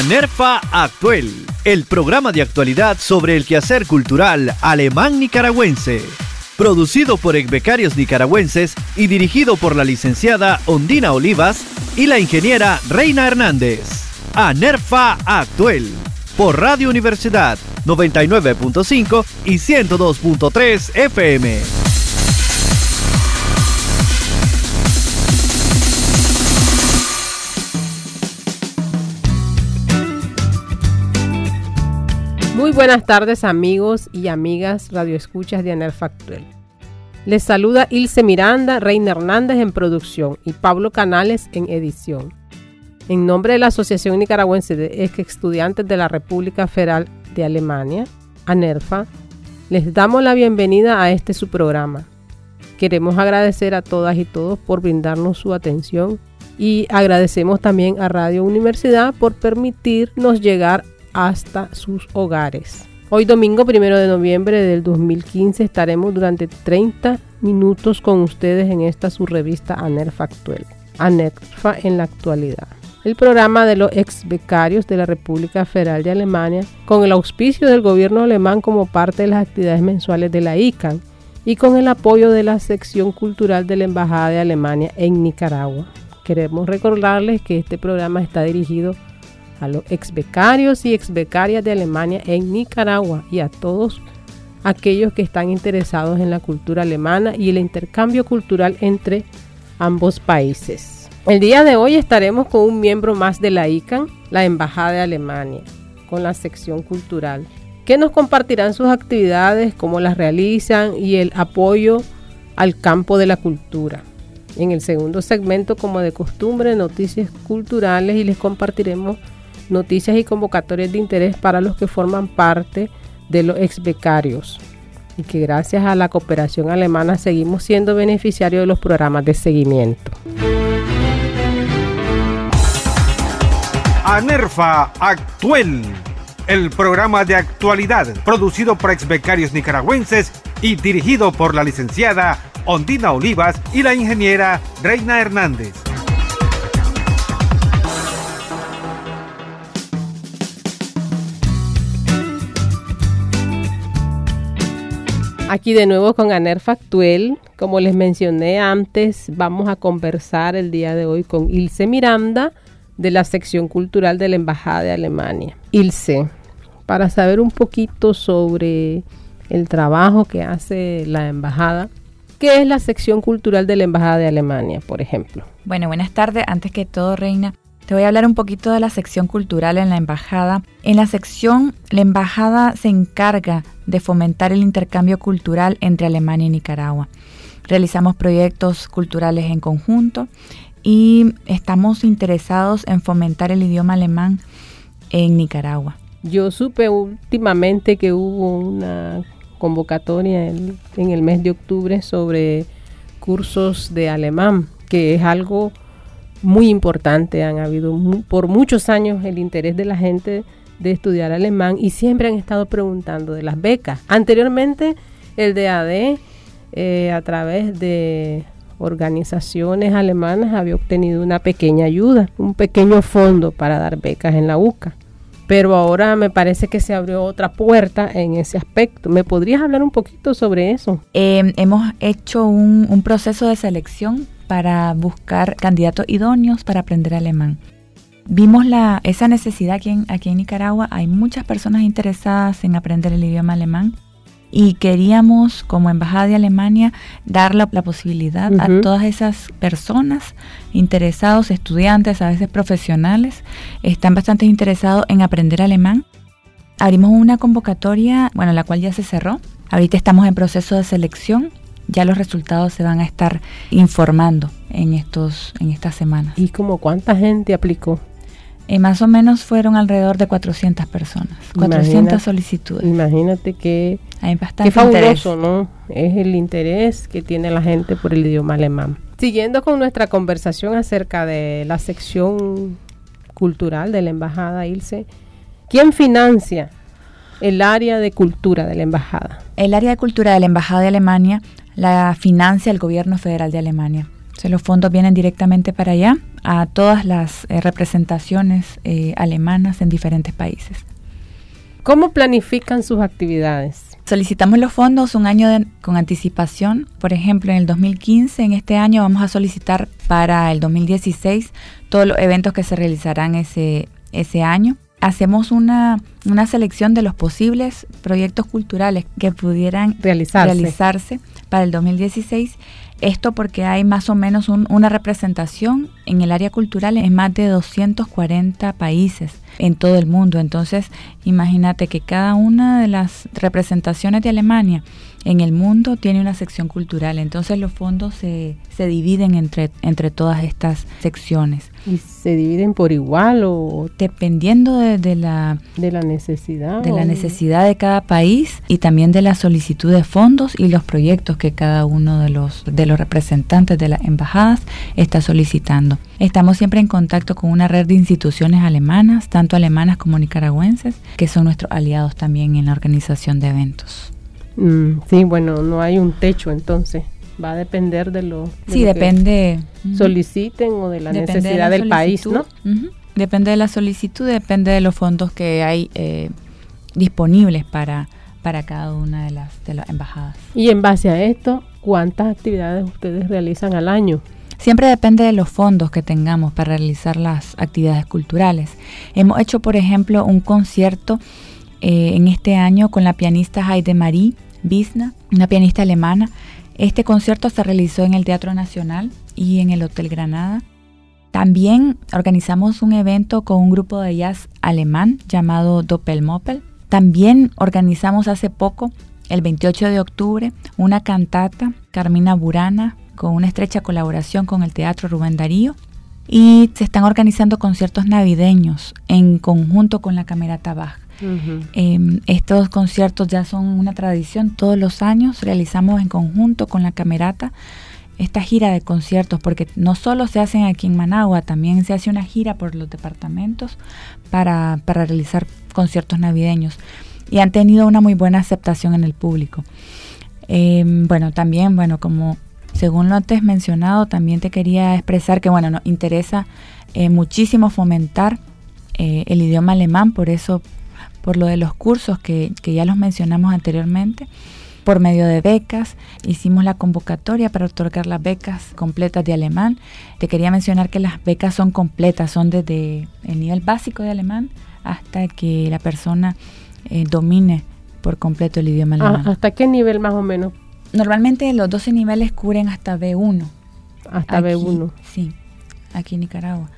ANERFA Actuel, el programa de actualidad sobre el quehacer cultural alemán nicaragüense. Producido por exbecarios nicaragüenses y dirigido por la licenciada Ondina Olivas y la ingeniera Reina Hernández. ANERFA Actuel, por Radio Universidad 99.5 y 102.3 FM. Muy buenas tardes, amigos y amigas radioescuchas de ANERFA Actuel. Les saluda Ilse Miranda, Reina Hernández en producción y Pablo Canales en edición. En nombre de la Asociación Nicaragüense de Estudiantes de la República Federal de Alemania, ANERFA, les damos la bienvenida a este su programa. Queremos agradecer a todas y todos por brindarnos su atención y agradecemos también a Radio Universidad por permitirnos llegar hasta sus hogares. Hoy domingo 1 de noviembre del 2015 estaremos durante 30 minutos con ustedes en esta su revista ANERFA Actuel, ANERFA en la actualidad. El programa de los ex becarios de la República Federal de Alemania, con el auspicio del gobierno alemán como parte de las actividades mensuales de la ICANN y con el apoyo de la sección cultural de la Embajada de Alemania en Nicaragua. Queremos recordarles que este programa está dirigido a los exbecarios y exbecarias de Alemania en Nicaragua y a todos aquellos que están interesados en la cultura alemana y el intercambio cultural entre ambos países. El día de hoy estaremos con un miembro más de la ICANN, la Embajada de Alemania, con la sección cultural, que nos compartirán sus actividades, cómo las realizan y el apoyo al campo de la cultura. En el segundo segmento, como de costumbre, noticias culturales, y les compartiremos noticias y convocatorias de interés para los que forman parte de los exbecarios y que gracias a la cooperación alemana seguimos siendo beneficiarios de los programas de seguimiento. ANERFA Actuel, el programa de actualidad producido por exbecarios nicaragüenses y dirigido por la licenciada Ondina Olivas y la ingeniera Reina Hernández. Aquí de nuevo con ANERFA Actuel. Como les mencioné antes, vamos a conversar el día de hoy con Ilse Miranda de la sección cultural de la Embajada de Alemania. Ilse, para saber un poquito sobre el trabajo que hace la Embajada, ¿qué es la sección cultural de la Embajada de Alemania, por ejemplo? Bueno, buenas tardes. Antes que todo, Reina, te voy a hablar un poquito de la sección cultural en la Embajada. En la sección, la Embajada se encarga de fomentar el intercambio cultural entre Alemania y Nicaragua. Realizamos proyectos culturales en conjunto y estamos interesados en fomentar el idioma alemán en Nicaragua. Yo supe últimamente que hubo una convocatoria en el mes de octubre sobre cursos de alemán, que es algo muy importante. Han habido por muchos años el interés de la gente de estudiar alemán y siempre han estado preguntando de las becas. Anteriormente el DAD a través de organizaciones alemanas había obtenido una pequeña ayuda, un pequeño fondo para dar becas en la UCA. Pero ahora me parece que se abrió otra puerta en ese aspecto. ¿Me podrías hablar un poquito sobre eso? Hemos hecho un proceso de selección para buscar candidatos idóneos para aprender alemán. Vimos esa necesidad aquí en Nicaragua. Hay muchas personas interesadas en aprender el idioma alemán y queríamos, como Embajada de Alemania, dar la posibilidad a todas esas personas interesados, estudiantes, a veces profesionales, están bastante interesados en aprender alemán. Abrimos una convocatoria, la cual ya se cerró. Ahorita estamos en proceso de selección. Ya los resultados se van a estar informando en estas semanas. ¿Y como cuánta gente aplicó? Más o menos fueron alrededor de 400 personas, 400 solicitudes. Imagínate que hay bastante fabuloso, ¿no? Es el interés que tiene la gente por el idioma alemán. Siguiendo con nuestra conversación acerca de la sección cultural de la Embajada, Ilse, ¿quién financia el área de cultura de la Embajada? El área de cultura de la Embajada de Alemania la financia el gobierno federal de Alemania. Los fondos vienen directamente para allá. a todas las representaciones alemanas en diferentes países. ¿Cómo planifican sus actividades? Solicitamos los fondos un año con anticipación. Por ejemplo, en el 2015, en este año, vamos a solicitar para el 2016 todos los eventos que se realizarán ese año. Hacemos una selección de los posibles proyectos culturales que pudieran realizarse para el 2016. Esto porque hay más o menos una representación en el área cultural en más de 240 países en todo el mundo. Entonces, imagínate que cada una de las representaciones de Alemania en el mundo tiene una sección cultural. Entonces, los fondos se dividen entre todas estas secciones. ¿Y se dividen por igual o...? Dependiendo de la necesidad. De la necesidad de cada país y también de la solicitud de fondos y los proyectos que cada uno de los representantes de las embajadas está solicitando. Estamos siempre en contacto con una red de instituciones alemanas, tanto alemanas como nicaragüenses, que son nuestros aliados también en la organización de eventos. Sí, bueno, no hay un techo entonces. Va a depender de lo depende que soliciten o de la necesidad del país, ¿no? Uh-huh. Depende de la solicitud, depende de los fondos que hay disponibles para cada una de las embajadas. Y en base a esto, ¿cuántas actividades ustedes realizan al año? Siempre depende de los fondos que tengamos para realizar las actividades culturales. Hemos hecho, por ejemplo, un concierto en este año con la pianista Heidemarie Wisner, una pianista alemana. Este concierto se realizó en el Teatro Nacional y en el Hotel Granada. También organizamos un evento con un grupo de jazz alemán llamado Doppelmoppel. También organizamos hace poco, el 28 de octubre, una cantata, Carmina Burana, con una estrecha colaboración con el Teatro Rubén Darío. Y se están organizando conciertos navideños en conjunto con la Camerata Bach. Uh-huh. Estos conciertos ya son una tradición. Todos los años realizamos en conjunto con la Camerata esta gira de conciertos, porque no solo se hacen aquí en Managua, también se hace una gira por los departamentos para realizar conciertos navideños, y han tenido una muy buena aceptación en el público. También, como según lo antes mencionado, también te quería expresar que nos interesa muchísimo fomentar el idioma alemán, por eso, por lo de los cursos que ya los mencionamos anteriormente. Por medio de becas, hicimos la convocatoria para otorgar las becas completas de alemán. Te quería mencionar que las becas son completas, son desde el nivel básico de alemán hasta que la persona domine por completo el idioma alemán. ¿Hasta qué nivel más o menos? Normalmente los 12 niveles cubren hasta B1. Hasta aquí, B1. Sí, aquí en Nicaragua.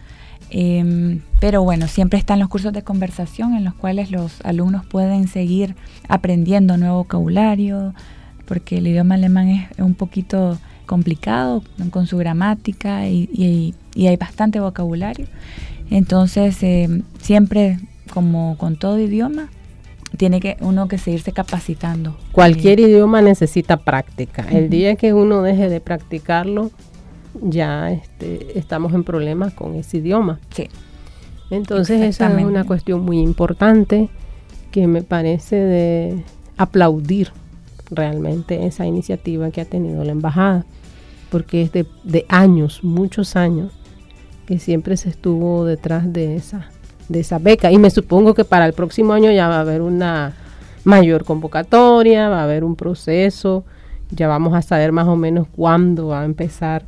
Pero siempre están los cursos de conversación en los cuales los alumnos pueden seguir aprendiendo nuevo vocabulario, porque el idioma alemán es un poquito complicado con su gramática y hay bastante vocabulario. Entonces, siempre, como con todo idioma, tiene que uno que seguirse capacitando. Cualquier idioma necesita práctica. El día que uno deje de practicarlo, ya estamos en problemas con ese idioma. Sí. Entonces esa es una cuestión muy importante que me parece de aplaudir realmente esa iniciativa que ha tenido la embajada, porque es de años, muchos años, que siempre se estuvo detrás de esa beca, y me supongo que para el próximo año ya va a haber una mayor convocatoria, va a haber un proceso, ya vamos a saber más o menos cuándo va a empezar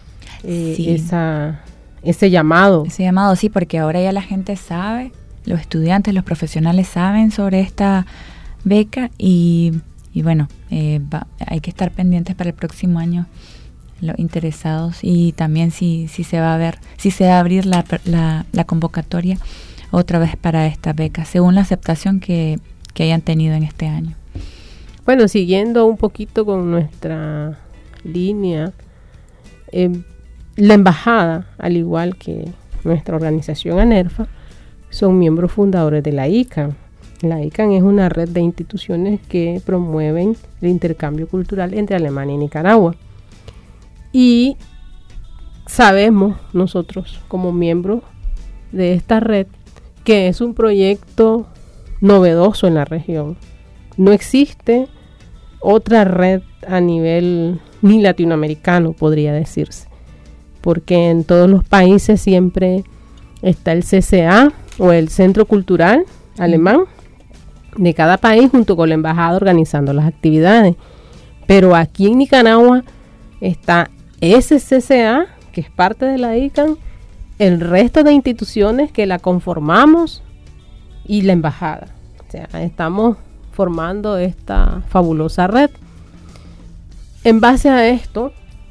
ese llamado. Ese llamado, sí, porque ahora ya la gente sabe, los estudiantes, los profesionales saben sobre esta beca y hay que estar pendientes para el próximo año, los interesados, y también si se va a abrir la convocatoria otra vez para esta beca, según la aceptación que hayan tenido en este año. Bueno, siguiendo un poquito con nuestra línea, la embajada, al igual que nuestra organización ANERFA, son miembros fundadores de la ICANN. La ICANN es una red de instituciones que promueven el intercambio cultural entre Alemania y Nicaragua. Y sabemos nosotros, como miembros de esta red, que es un proyecto novedoso en la región. No existe otra red a nivel ni latinoamericano, podría decirse, porque en todos los países siempre está el CCA o el Centro Cultural Alemán de cada país junto con la embajada organizando las actividades. Pero aquí en Nicaragua está ese CCA, que es parte de la ICANN, el resto de instituciones que la conformamos y la embajada. O sea, estamos formando esta fabulosa red. En base a esto,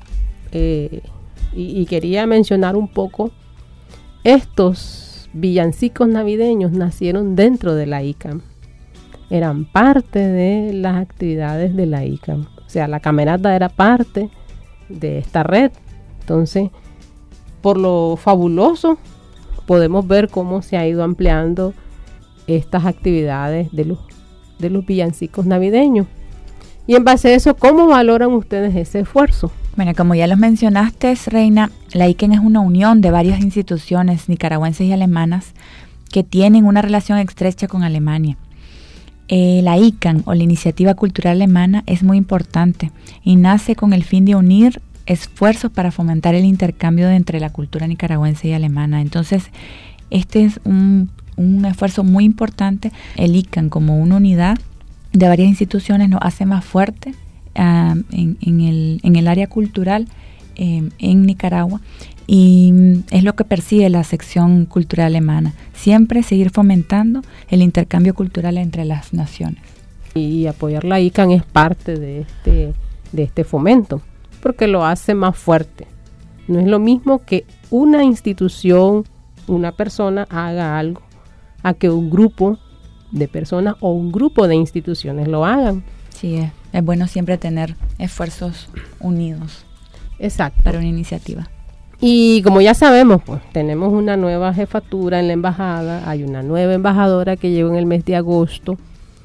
y quería mencionar un poco, estos villancicos navideños nacieron dentro de la ICANN. Eran parte de las actividades de la ICANN. O sea, la camerata era parte de esta red. Entonces, por lo fabuloso, podemos ver cómo se ha ido ampliando estas actividades de los villancicos navideños. Y en base a eso, ¿cómo valoran ustedes ese esfuerzo? Bueno, como ya los mencionaste, Reina, la ICANN es una unión de varias instituciones nicaragüenses y alemanas que tienen una relación estrecha con Alemania. La ICANN, o la Iniciativa Cultural Alemana, es muy importante y nace con el fin de unir esfuerzos para fomentar el intercambio entre la cultura nicaragüense y alemana. Entonces, este es un esfuerzo muy importante. El ICANN, como una unidad de varias instituciones, nos hace más fuerte en el área cultural en Nicaragua, y es lo que persigue la sección cultural alemana, siempre seguir fomentando el intercambio cultural entre las naciones. Y apoyar la ICANN es parte de este fomento, porque lo hace más fuerte. No es lo mismo que una institución, una persona haga algo, a que un grupo de personas o un grupo de instituciones lo hagan. Sí, es bueno siempre tener esfuerzos unidos. Exacto. Para una iniciativa. Y como ya sabemos, pues tenemos una nueva jefatura en la embajada, hay una nueva embajadora que llegó en el mes de agosto,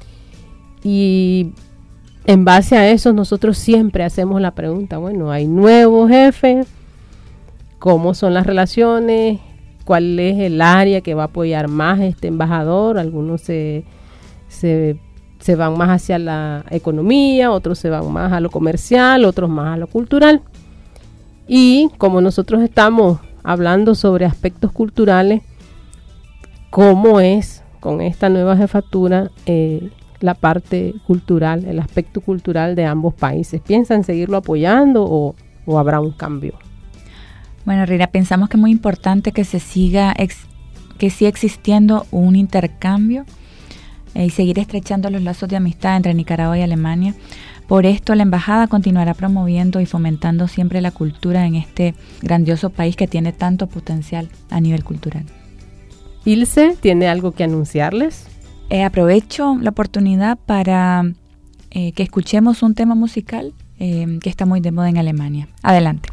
y en base a eso nosotros siempre hacemos la pregunta, bueno, hay nuevo jefe, ¿cómo son las relaciones? ¿Cuál es el área que va a apoyar más este embajador? Algunos se van más hacia la economía, otros se van más a lo comercial, otros más a lo cultural. Y como nosotros estamos hablando sobre aspectos culturales, ¿cómo es con esta nueva jefatura la parte cultural, el aspecto cultural de ambos países? ¿Piensan seguirlo apoyando o habrá un cambio? Bueno, Rira, pensamos que es muy importante que siga existiendo un intercambio y seguir estrechando los lazos de amistad entre Nicaragua y Alemania. Por esto, la embajada continuará promoviendo y fomentando siempre la cultura en este grandioso país que tiene tanto potencial a nivel cultural. Ilse, ¿tiene algo que anunciarles? Aprovecho la oportunidad para que escuchemos un tema musical que está muy de moda en Alemania. Adelante.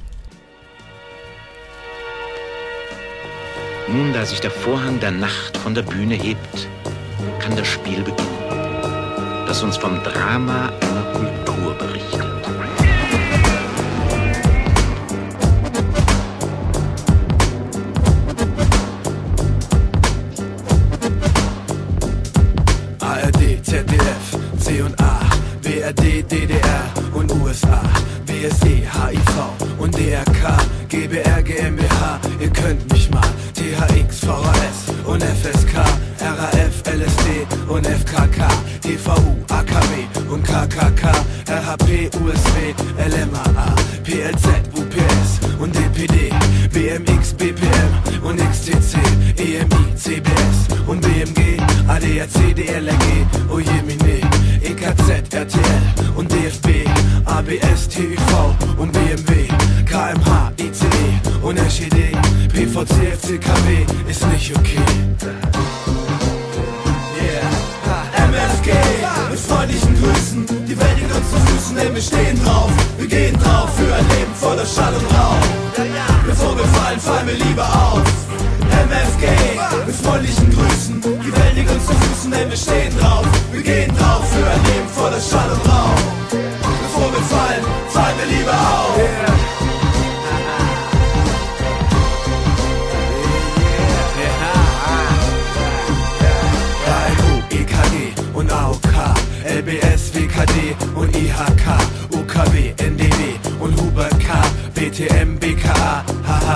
Nun, da sich der Vorhang der Nacht von der Bühne hebt, kann das Spiel beginnen, das uns vom Drama einer Kultur berichtet. ARD, ZDF, C&A, BRD, DDR und USA, BSE, HIV und DRK, GBR, GmbH, ihr könnt mich mal, THX, VHS und FSK, RAF, LSD und FKK, TVU, AKW und KKK, RHP, USW, LMAA, PLZ, UPS und DPD, BMX, BPM und XTC, EMI, CBS und BMG, ADAC, DLRG, Ojemine, EKZ, RTL und DFB, ABS, TÜV und BMW, KMH, ICE und SED, PVC, FCKW ist nicht okay. MFG, mit freundlichen Grüßen, die Welt liegt uns zu Füßen, denn wir stehen drauf, wir gehen drauf für ein Leben voller Schall und Rauch. Bevor wir fallen, fallen wir lieber auf. MFG, mit freundlichen Grüßen, die Welt liegt uns zu Füßen, denn wir stehen drauf, wir gehen drauf für ein Leben voller Schall und Rauch. Bevor wir fallen, fallen wir lieber auf. Und AOK, LBS, WKD und IHK, UKW, NDW und Huber K, BTM, BKA, HH,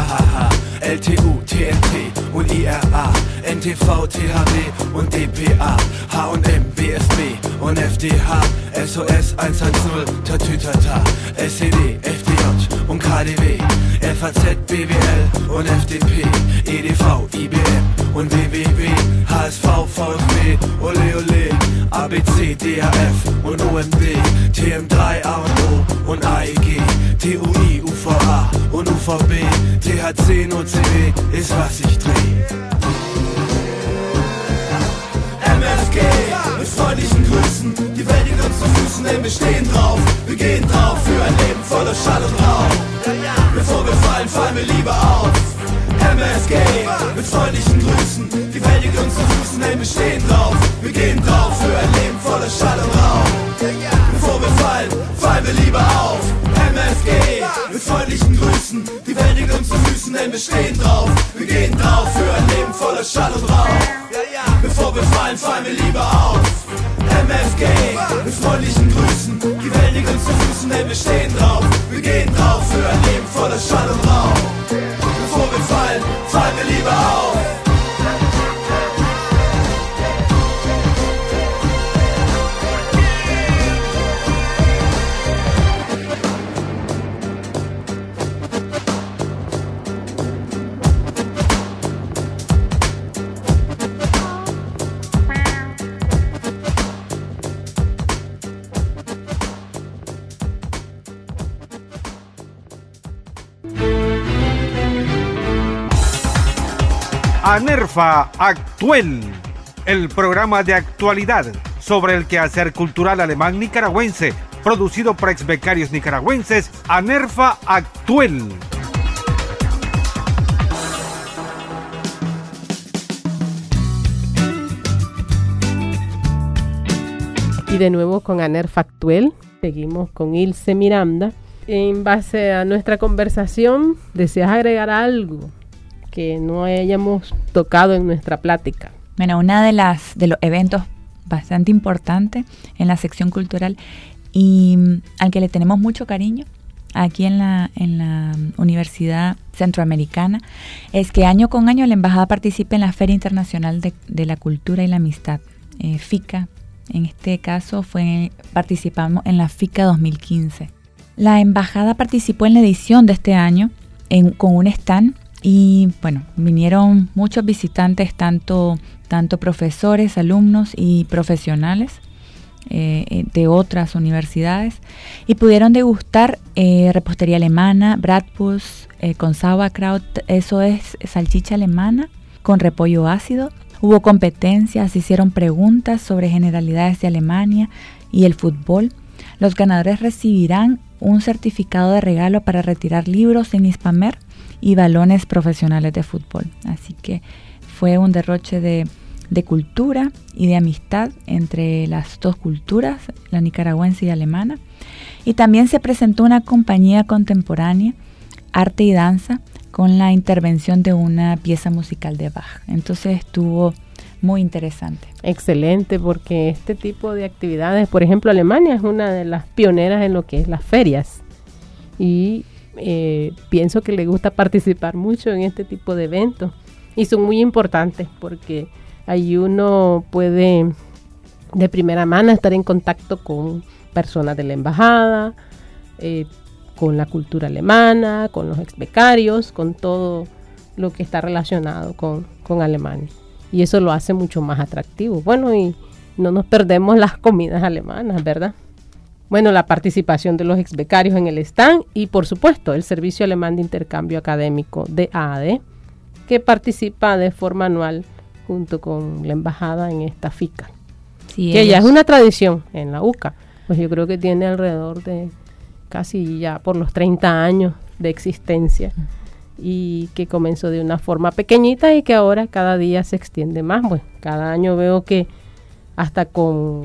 LTU, TNT und IRA, NTV, THW und DPA, H&M, BSB und FDH, SOS 110, Tatütata, SED, FDJ und KDW, FAZ, BWL und FDP, EDV, IBM und WWW, HSV, VfB, Ole Ole, ABC, DHF und OMB, TM3, A&O und AEG, TUI, UVA und UVB, THC, NOCW ist was ich dreh. MFG, mit freundlichen Grüßen, die Welt liegt uns zu Füßen, denn wir stehen drauf, wir gehen drauf für ein Leben voller Schall und Rauch. Bevor wir fallen, fallen wir lieber auf. MFG, mit freundlichen Grüßen, die Welt liegt uns zu Füßen, denn wir stehen drauf, wir gehen drauf für ein Leben voller Schall und Rauch. Bevor wir fallen, fallen wir lieber auf. MFG, mit freundlichen Grüßen, die Welt liegt uns zu Füßen, denn wir stehen drauf, wir gehen drauf für ein Leben voller Schall und Rauch. Bevor wir fallen, fallen wir lieber auf. MFG, mit freundlichen Grüßen, die Welt liegt uns zu Füßen, denn wir stehen drauf, wir gehen drauf für ein Leben voller Schall und Rauch. Bevor wir fallen, fallen wir lieber auf. ANERFA Actuel, el programa de actualidad sobre el quehacer cultural alemán nicaragüense, producido por exbecarios nicaragüenses. ANERFA Actuel. Y de nuevo con ANERFA Actuel, seguimos con Ilse Miranda. En base a nuestra conversación, ¿deseas agregar algo que no hayamos tocado en nuestra plática? Bueno, una de los eventos bastante importantes en la sección cultural y al que le tenemos mucho cariño aquí en la Universidad Centroamericana es que año con año la Embajada participa en la Feria Internacional de la Cultura y la Amistad, FICA. En este caso participamos en la FICA 2015. La Embajada participó en la edición de este año con un stand. Y bueno, vinieron muchos visitantes, tanto profesores, alumnos y profesionales de otras universidades, y pudieron degustar repostería alemana, Bratwurst con sauerkraut, eso es salchicha alemana con repollo ácido. Hubo competencias, se hicieron preguntas sobre generalidades de Alemania y el fútbol. Los ganadores recibirán un certificado de regalo para retirar libros en Hispamer y balones profesionales de fútbol. Así que fue un derroche de cultura y de amistad entre las dos culturas, la nicaragüense y alemana. Y también se presentó una compañía contemporánea, arte y danza, con la intervención de una pieza musical de Bach. Entonces estuvo muy interesante. Excelente, porque este tipo de actividades, por ejemplo, Alemania es una de las pioneras en lo que es las ferias. Y pienso que le gusta participar mucho en este tipo de eventos y son muy importantes porque ahí uno puede de primera mano estar en contacto con personas de la embajada, con la cultura alemana, con los exbecarios, con todo lo que está relacionado con Alemania, y eso lo hace mucho más atractivo. Bueno, y no nos perdemos las comidas alemanas, ¿verdad? Bueno, la participación de los exbecarios en el stand y, por supuesto, el Servicio Alemán de Intercambio Académico de AAD, que participa de forma anual junto con la embajada en esta FICA. Sí, que ya es una tradición en la UCA. Pues yo creo que tiene alrededor de casi ya por los 30 años de existencia y que comenzó de una forma pequeñita y que ahora cada día se extiende más. Bueno, cada año veo que hasta con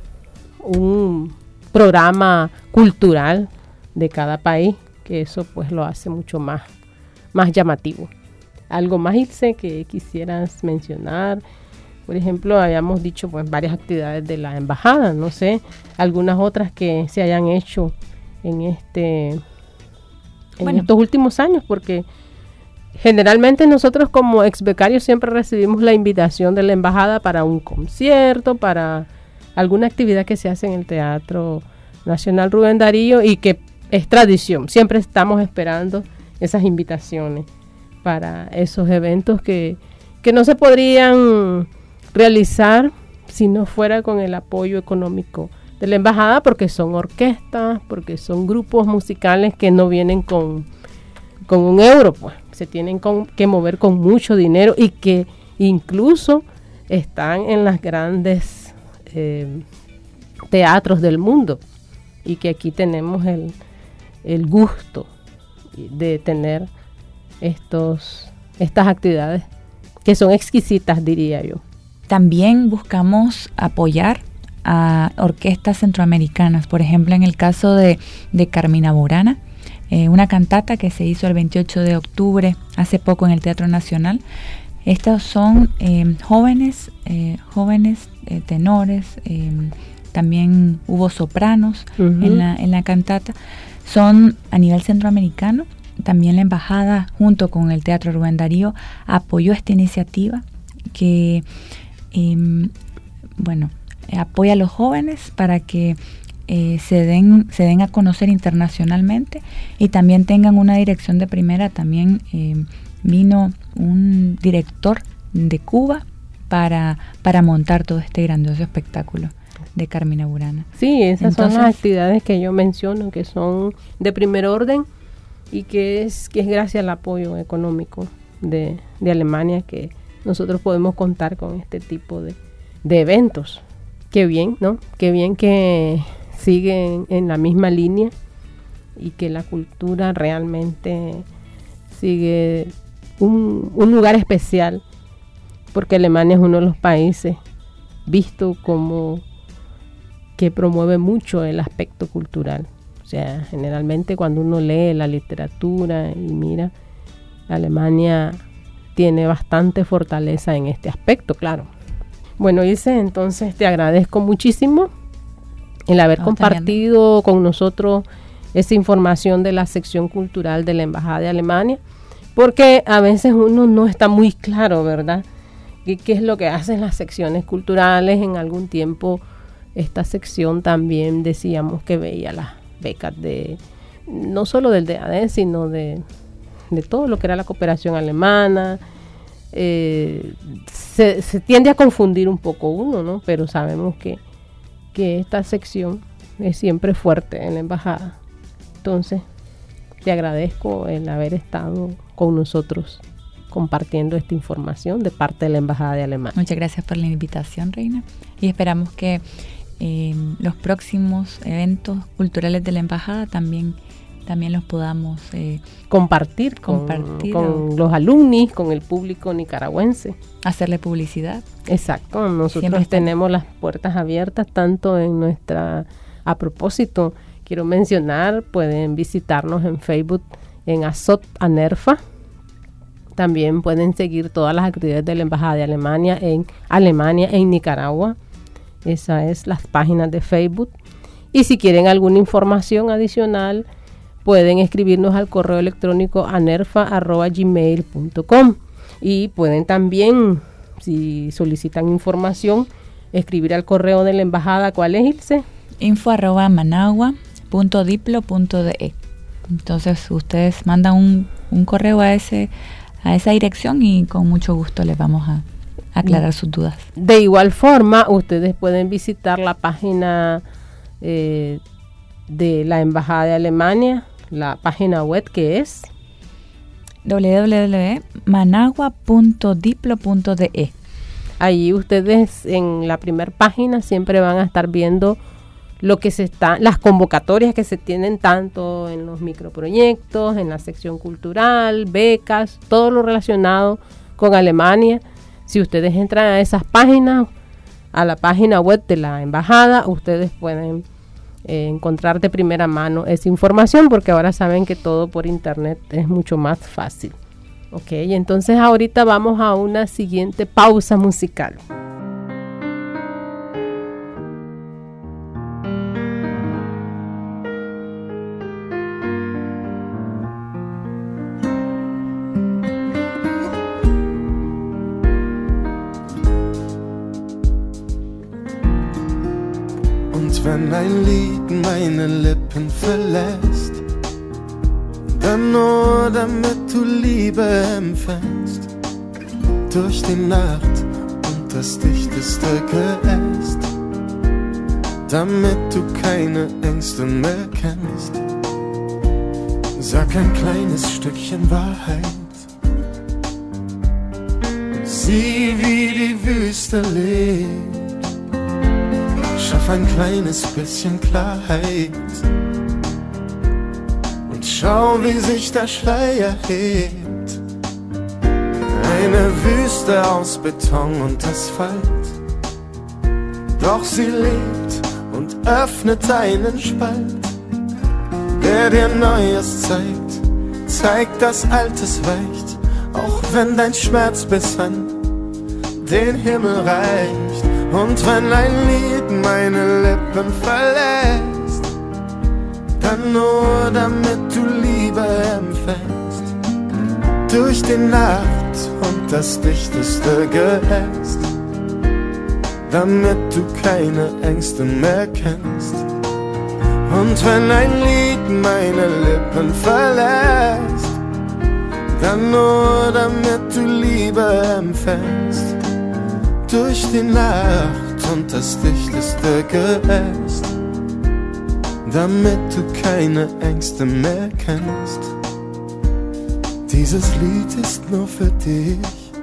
un programa cultural de cada país, que eso pues lo hace mucho más llamativo. Algo más, Ilse, que quisieras mencionar. Por ejemplo, habíamos dicho pues varias actividades de la embajada, no sé, algunas otras que se hayan hecho en estos últimos años, porque generalmente nosotros como ex becarios siempre recibimos la invitación de la embajada para un concierto, para alguna actividad que se hace en el Teatro Nacional Rubén Darío y que es tradición. Siempre estamos esperando esas invitaciones para esos eventos que no se podrían realizar si no fuera con el apoyo económico de la embajada, porque son orquestas, porque son grupos musicales que no vienen con un euro, pues se tienen que mover con mucho dinero y que incluso están en las grandes teatros del mundo, y que aquí tenemos el gusto de tener estas actividades que son exquisitas, diría yo. También buscamos apoyar a orquestas centroamericanas, por ejemplo en el caso de Carmina Burana, una cantata que se hizo el 28 de octubre hace poco en el Teatro Nacional. Estos son jóvenes tenores, también hubo sopranos en la cantata. Son a nivel centroamericano. También la embajada junto con el Teatro Rubén Darío apoyó esta iniciativa que apoya a los jóvenes para que se den a conocer internacionalmente y también tengan una dirección de primera. También vino un director de Cuba para montar todo este grandioso espectáculo de Carmina Burana. Sí, esas son las actividades que yo menciono, que son de primer orden y que es gracias al apoyo económico de Alemania que nosotros podemos contar con este tipo de eventos. Qué bien, ¿no? Qué bien que siguen en la misma línea y que la cultura realmente sigue un lugar especial, porque Alemania es uno de los países visto como que promueve mucho el aspecto cultural. O sea, generalmente cuando uno lee la literatura y mira, Alemania tiene bastante fortaleza en este aspecto, claro. Bueno, Ilse, entonces te agradezco muchísimo el haber compartido con nosotros esa información de la sección cultural de la Embajada de Alemania, porque a veces uno no está muy claro, ¿verdad?, qué es lo que hacen las secciones culturales. En algún tiempo esta sección también decíamos que veía las becas no solo del DAD, sino de todo lo que era la cooperación alemana. Se tiende a confundir un poco uno, ¿no? Pero sabemos que esta sección es siempre fuerte en la embajada. Entonces, te agradezco el haber estado con nosotros compartiendo esta información de parte de la Embajada de Alemania. Muchas gracias por la invitación, Reina, y esperamos que los próximos eventos culturales de la Embajada también los podamos compartir con los alumnos, con el público nicaragüense. Hacerle publicidad. Exacto, nosotros tenemos las puertas abiertas tanto en nuestra... A propósito, quiero mencionar, pueden visitarnos en Facebook en Azot Anerfa. También pueden seguir todas las actividades de la Embajada de Alemania en Nicaragua. Esa es las páginas de Facebook. Y si quieren alguna información adicional, pueden escribirnos al correo electrónico anerfa@gmail.com, y pueden también, si solicitan información, escribir al correo de la embajada. ¿Cuál es, Ilse? info@managua.diplo.de. Entonces ustedes mandan un correo a esa dirección y con mucho gusto les vamos a aclarar sus dudas. De igual forma, ustedes pueden visitar la página de la Embajada de Alemania, la página web, que es www.managua.diplo.de. Ahí ustedes en la primera página siempre van a estar viendo las convocatorias que se tienen tanto en los microproyectos, en la sección cultural, becas, todo lo relacionado con Alemania. Si ustedes entran a esas páginas, a la página web de la embajada, ustedes pueden encontrar de primera mano esa información, porque ahora saben que todo por internet es mucho más fácil. Ok, entonces ahorita vamos a una siguiente pausa musical. wenn ein Lied meine Lippen verlässt, dann nur damit du Liebe empfängst, durch die Nacht und das dichteste Geäst, damit du keine Ängste mehr kennst. Sag ein kleines Stückchen Wahrheit, sieh wie die Wüste lebt, schaff ein kleines bisschen Klarheit und schau, wie sich der Schleier hebt. Eine Wüste aus Beton und Asphalt, doch sie lebt und öffnet einen Spalt, der dir Neues zeigt, dass Altes weicht, auch wenn dein Schmerz bis an den Himmel reicht. Und wenn ein Lied meine Lippen verlässt, dann nur damit du Liebe empfängst, durch die Nacht und das dichteste Geäst, damit du keine Ängste mehr kennst. Und wenn ein Lied meine Lippen verlässt, dann nur damit du Liebe empfängst, durch die Nacht und das dichteste Geäst, damit du keine Ängste mehr kennst. Dieses Lied ist nur für dich.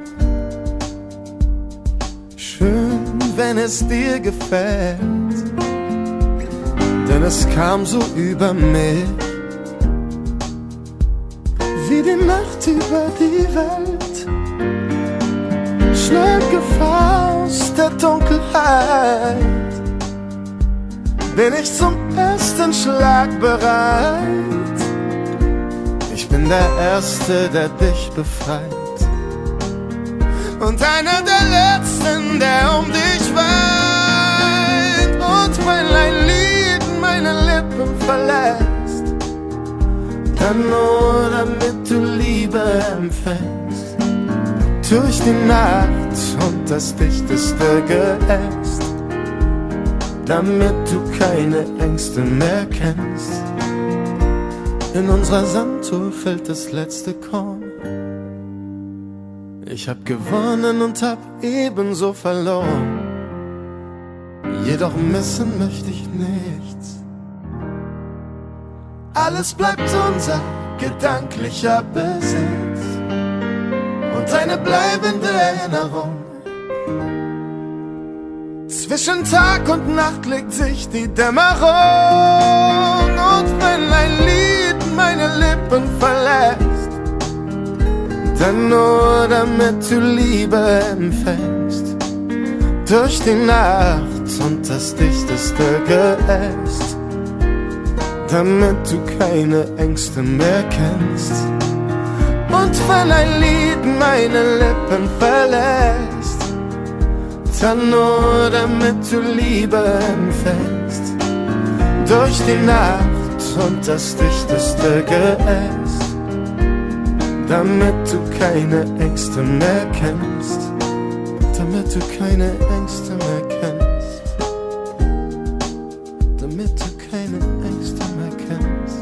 Schön, wenn es dir gefällt, denn es kam so über mich, wie die Nacht über die Welt. Starke Faust der Dunkelheit, bin ich zum ersten Schlag bereit. Ich bin der Erste, der dich befreit, und einer der Letzten, der um dich weint. Und wenn ein Lied meine Lippen verlässt, dann nur damit du Liebe empfängst, durch die Nacht und das dichteste Geäst, damit du keine Ängste mehr kennst. In unserer Sanduhr fällt das letzte Korn. Ich hab gewonnen und hab ebenso verloren, jedoch missen möchte ich nichts. Alles bleibt unser gedanklicher Besitz und eine bleibende Erinnerung. Zwischen Tag und Nacht legt sich die Dämmerung, und wenn ein Lied meine Lippen verlässt, dann nur damit du Liebe empfängst, durch die Nacht und das dichteste Geäst, damit du keine Ängste mehr kennst. Und wenn ein Lied meine Lippen verlässt, dann nur damit du Liebe empfängst, durch die Nacht und das dichteste Geäst, damit du keine Ängste mehr kennst, damit du keine Ängste mehr kennst, damit du keine Ängste mehr kennst.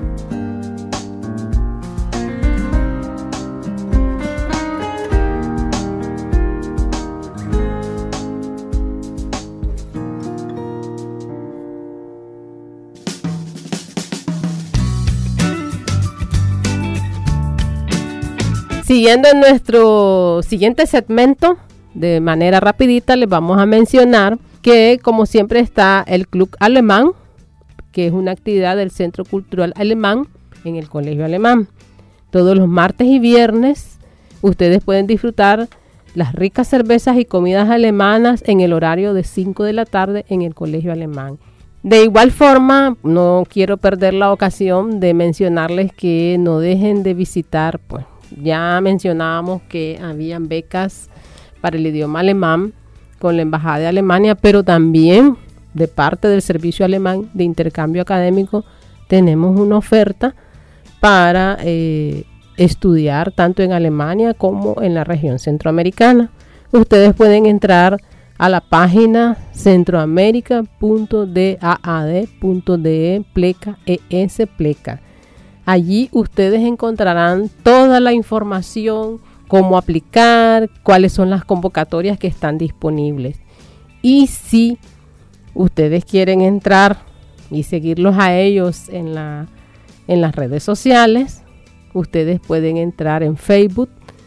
Siguiendo en nuestro siguiente segmento, de manera rapidita les vamos a mencionar que como siempre está el Club Alemán, que es una actividad del Centro Cultural Alemán en el Colegio Alemán. Todos los martes y viernes ustedes pueden disfrutar las ricas cervezas y comidas alemanas en el horario de 5 de la tarde en el Colegio Alemán. De igual forma, no quiero perder la ocasión de mencionarles que no dejen de visitar, pues ya mencionábamos que habían becas para el idioma alemán con la Embajada de Alemania, pero también de parte del Servicio Alemán de Intercambio Académico tenemos una oferta para estudiar tanto en Alemania como en la región centroamericana. Ustedes pueden entrar a la página centroamerica.daad.de pleca es pleca. Allí ustedes encontrarán toda la información, cómo aplicar, cuáles son las convocatorias que están disponibles. Y si ustedes quieren entrar y seguirlos a ellos en las redes sociales, ustedes pueden entrar en Facebook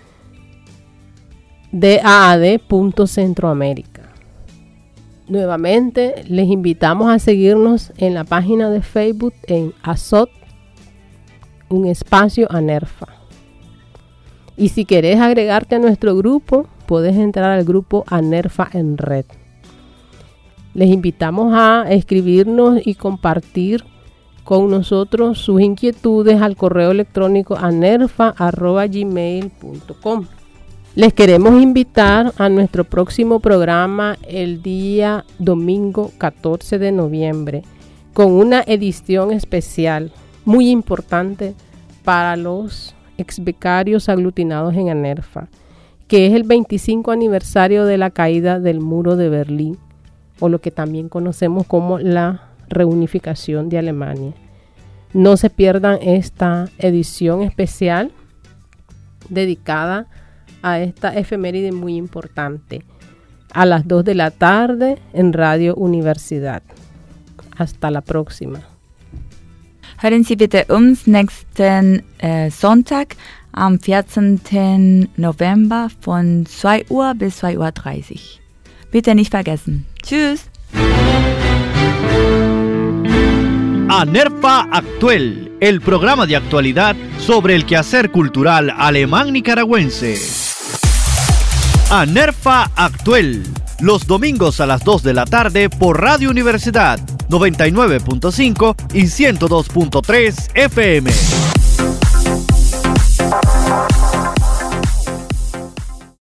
daad.centroamérica. Nuevamente les invitamos a seguirnos en la página de Facebook en ASOT, un espacio ANERFA. Y si querés agregarte a nuestro grupo, puedes entrar al grupo ANERFA en red. Les invitamos a escribirnos y compartir con nosotros sus inquietudes al correo electrónico anerfa@gmail.com. Les queremos invitar a nuestro próximo programa el día domingo 14 de noviembre con una edición especial muy importante para los exbecarios aglutinados en ANERFA, que es el 25 aniversario de la caída del muro de Berlín, o lo que también conocemos como la reunificación de Alemania. No se pierdan esta edición especial dedicada a esta efeméride muy importante, a las 2 de la tarde en Radio Universidad. Hasta la próxima. Hören Sie bitte uns nächsten Sonntag am 14. November von 2 Uhr bis 2:30 Uhr. Bitte nicht vergessen. Tschüss. ANERFA Actuel, el programa de actualidad sobre el quehacer cultural alemán nicaragüense. ANERFA Actuel, los domingos a las 2 de la tarde por Radio Universidad 99.5 y 102.3 FM.